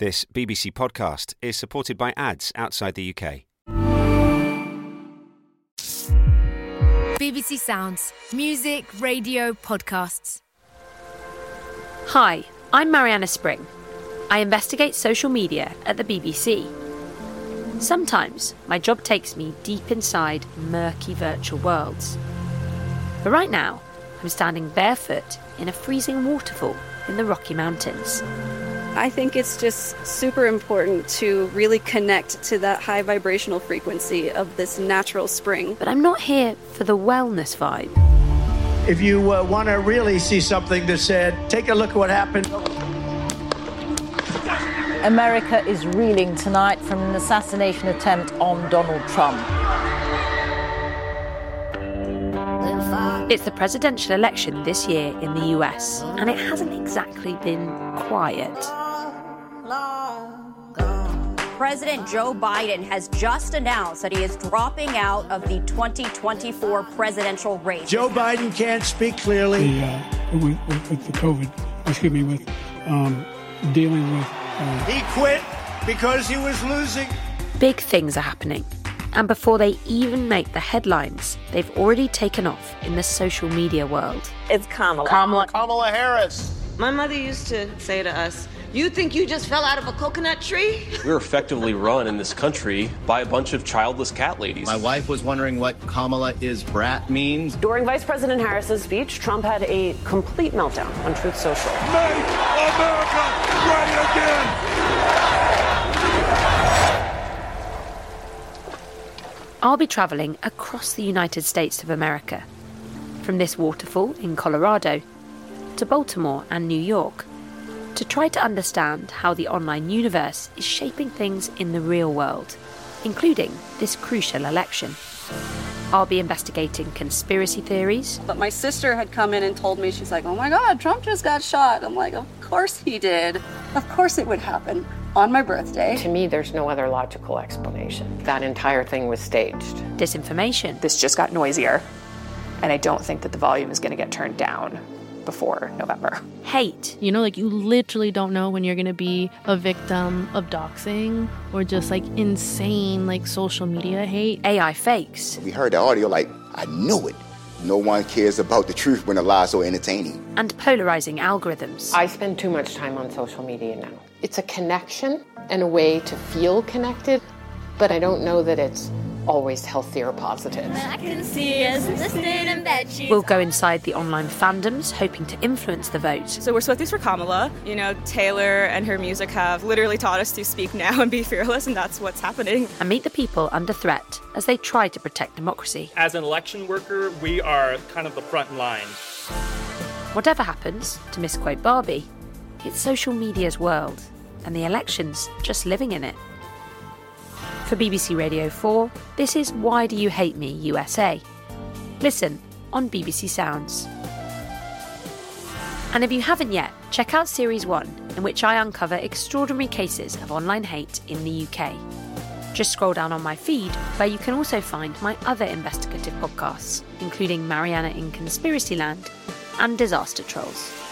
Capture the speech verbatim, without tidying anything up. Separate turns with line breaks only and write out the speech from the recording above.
This B B C podcast is supported by ads outside the U K.
B B C Sounds. Music, radio, podcasts.
Hi, I'm Mariana Spring. I investigate social media at the B B C. Sometimes my job takes me deep inside murky virtual worlds. But right now, I'm standing barefoot in a freezing waterfall in the Rocky Mountains.
I think it's just super important to really connect to that high vibrational frequency of this natural spring.
But I'm not here for the wellness vibe.
If you uh, want to really see something that's said, take a look at what happened.
America is reeling tonight from an assassination attempt on Donald Trump.
It's the presidential election this year in the U S, and it hasn't exactly been quiet.
President Joe Biden has just announced that he is dropping out of the twenty twenty-four presidential race.
Joe Biden can't speak clearly.
The, uh, with, with, with the COVID, excuse me, with um, dealing with... Uh...
He quit because he was losing.
Big things are happening. And before they even make the headlines, they've already taken off in the social media world.
It's Kamala.
Kamala. Kamala Harris.
My mother used to say to us, "You think you just fell out of a coconut tree?"
We're effectively run in this country by a bunch of childless cat ladies.
My wife was wondering what Kamala is brat means.
During Vice President Harris's speech, Trump had a complete meltdown on Truth Social.
Make America great again!
I'll be travelling across the United States of America, from this waterfall in Colorado to Baltimore and New York, to try to understand how the online universe is shaping things in the real world, including this crucial election. I'll be investigating conspiracy theories.
But my sister had come in and told me, she's like, "Oh my God, Trump just got shot." I'm like, of course he did. Of course it would happen on my birthday.
To me, there's no other logical explanation. That entire thing was staged.
Disinformation.
This just got noisier, and I don't think that the volume is going to get turned down before November.
Hate.
You know, like you literally don't know when you're going to be a victim of doxing or just like insane like social media hate.
A I fakes.
We heard the audio like, I knew it. No one cares about the truth when a lie is so entertaining.
And polarizing algorithms.
I spend too much time on social media now. It's a connection and a way to feel connected, but I don't know that it's always healthy or positive.
I can see us listening in bed sheets.
We'll go inside the online fandoms, hoping to influence the vote.
So we're Swifties for Kamala. You know, Taylor and her music have literally taught us to speak now and be fearless, and that's what's happening.
And meet the people under threat as they try to protect democracy.
As an election worker, we are kind of the front line.
Whatever happens, to misquote Barbie, it's social media's world, and the election's just living in it. For B B C Radio four, this is Why Do You Hate Me, U S A? Listen on B B C Sounds. And if you haven't yet, check out Series one, in which I uncover extraordinary cases of online hate in the U K. Just scroll down on my feed, where you can also find my other investigative podcasts, including Mariana in Conspiracyland and Disaster Trolls.